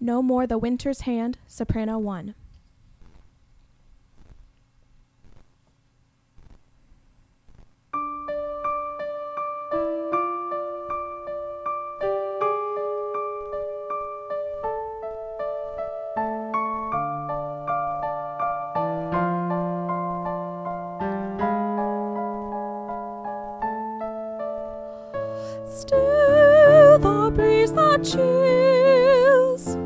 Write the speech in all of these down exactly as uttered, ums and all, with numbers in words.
No More the Winter's Hand, soprano one. Still the breeze that chills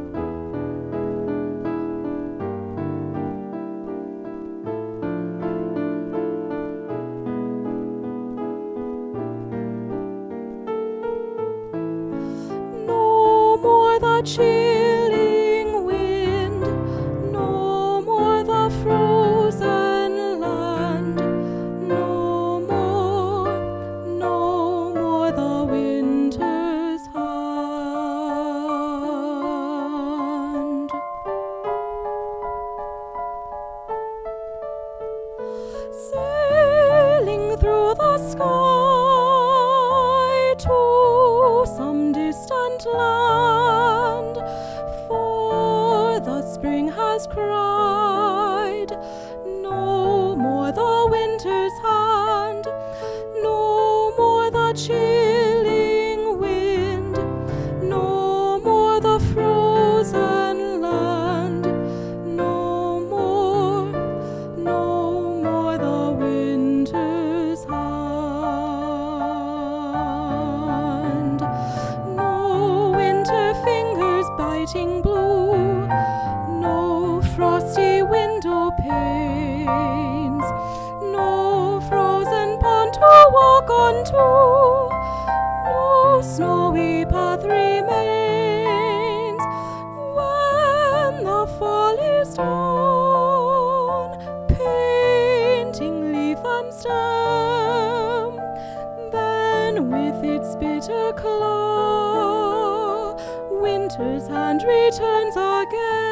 no more the chilling wind, no more the frozen land, no more, no more the winter's hand. Sailing through the sky to some distant land, for the spring has cried, no more the winter's hand, no more the chilling wind, no more the frozen land, no more, no more the winter's hand. No winter fingers biting blue, no frosty window panes, no frozen pond to walk on to, no snowy path remains. When the fall is done, painting leaf and stem, then with its bitter claw, winter's hand returns again.